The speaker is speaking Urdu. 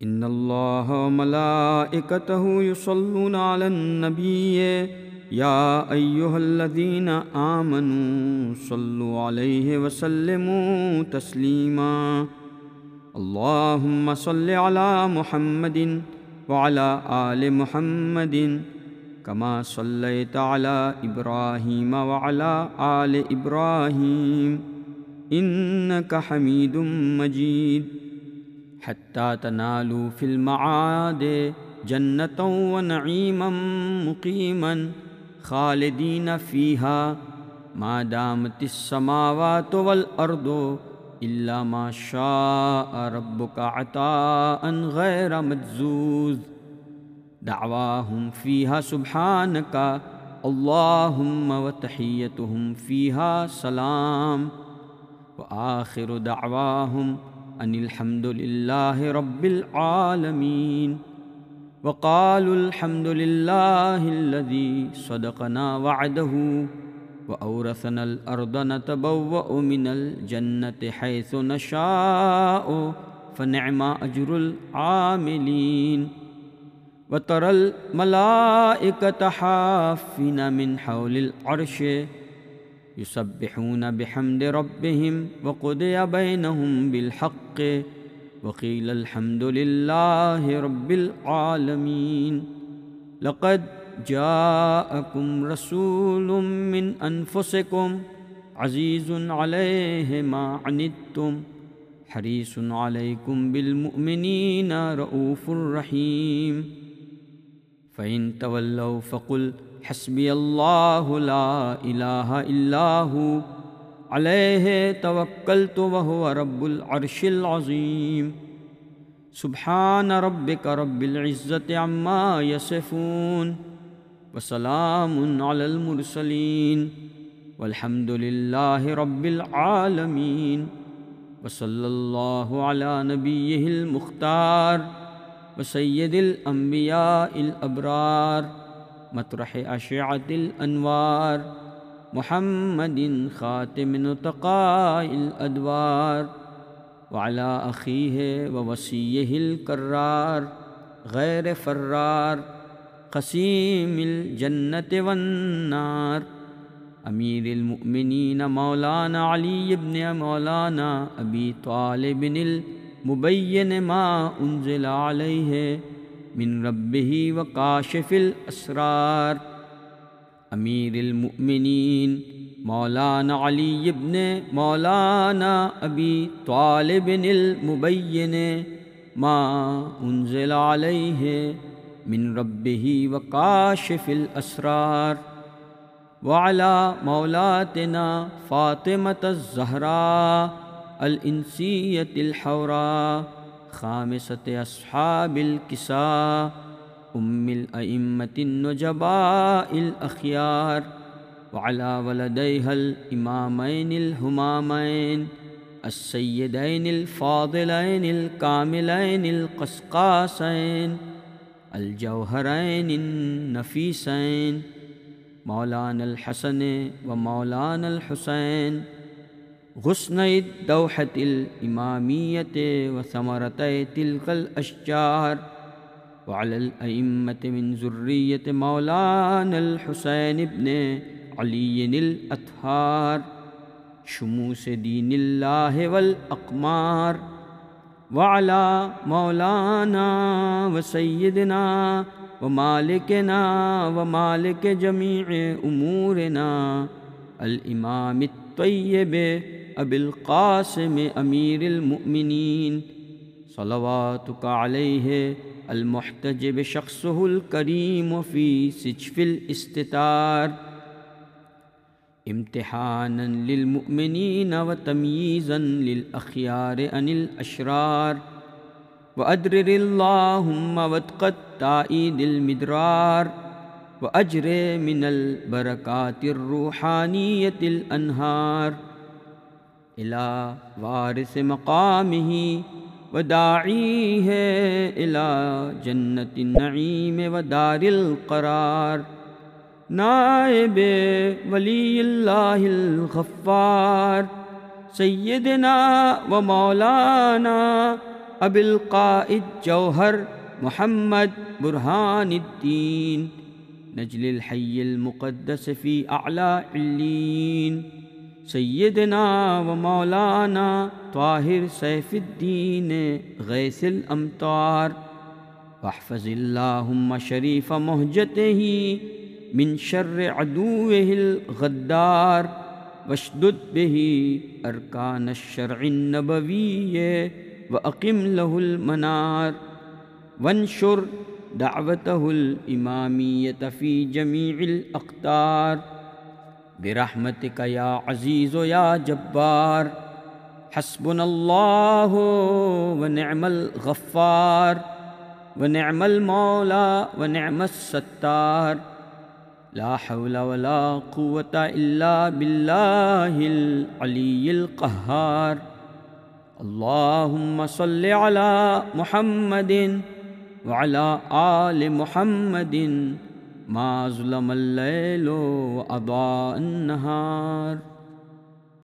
ان اللہ وملائکتہ یصلون علی النبی یا ایہا الذین آمنوا صلوا علیہ وسلموا تسلیما اللہم صل علی محمد وعلی آل محمد کما صلیت علی ابراہیم وعلی آل ابراہیم انک حمید مجید حتی تنالوا فی المعاد جنتا ونعیما مقیما خالدین فیہا ما دامت السماوات والارض الا ما شاء ربک عطاء غیر مجزوز دعواہم فیہا سبحانک اللہم وتحیتہم فیہا سلام وآخر دعواہم ان الحمد للہ رب العالمین وقالوا الحمد للہ الذی صدقنا وعدہ وأورثنا الأرض نتبوأ من الجنة حيث نشاء فنعم أجر العاملين وترى الملائكة حافين من حول العرش يسبحون بحمد ربهم وقضي بينهم بالحق وقيل الحمد لله رب العالمين لقد جاءكم رسول من أنفسكم عزيز عليه ما عنتم حريص عليكم بالمؤمنين رؤوف رحيم فإن تولوا فقل حسبي الله لا إله إلا هو عليه توكلت وهو رب العرش العظيم سبحان ربك رب العزة عما يصفون وسلام على المرسلين والحمد لله رب العالمين وصلى الله على نبيه المختار وسيد الأنبياء الأبرار مطرح أشعة الأنوار محمد خاتم نطقاء الأدوار وعلى أخيه ووصيه الكرار غير فرار قسيم الجنة والنار أمير المؤمنين مولانا علي بن مولانا أبي طالب المبين ما أنزل عليه من ربه وكاشف الأسرار أمير المؤمنين مولانا علي بن مولانا أبي طالب المبين ما أنزل عليه من ربه وكاشف الأسرار وعلى مولاتنا فاطمة الزهراء الإنسية الحوراء خامسة أصحاب الكساء أم الأئمة النجباء الأخيار وعلى ولديها الإمامين الهمامين السيدين الفاضلين الكاملين القسقاسين الجوهرين النفيسين مولانا الحسن ومولانا الحسين غصني الدوحة الإمامية وثمرتي تلك الأشجار وعلى الأئمة من ذرية مولانا الحسين بن علي الأطهار شموس دين الله والأقمار وعلى مولانا وسيدنا ومالكنا ومالك جميع أمورنا الإمام الطيب أبي القاسم أمير المؤمنين صلواتك عليه المحتجب شخصه الكريم في سجف الاستتار امتحانا للمؤمنين وتمييزا للأخيار عن الأشرار وأدرر اللهم واتق التائيد المدرار وأجر من البركات الروحانية الأنهار إلى وارث مقامه وداعيه إلى جنة النعيم ودار القرار نائب ولی اللہ الغفار سیدنا و مولانا أبي القائد جوهر محمد برهان الدين نجل الحي المقدس في أعلى علين سيدنا ومولانا طاهر سيف الدين غيث الأمطار واحفظ اللهم شريف مهجته من شر عدوه الغدار واشدد به أركان الشرع النبوي وأقم له المنار وانشر دعوته الإمامية في جميع الأقطار برحمتك يا عزيز يا جبار حسبنا الله ونعم الغفار ونعم المولى ونعم الستار لا حول ولا قوة إلا بالله العلي القهار اللهم صل على محمد وعلى آل محمد ما ظلم الليل وأضاء النهار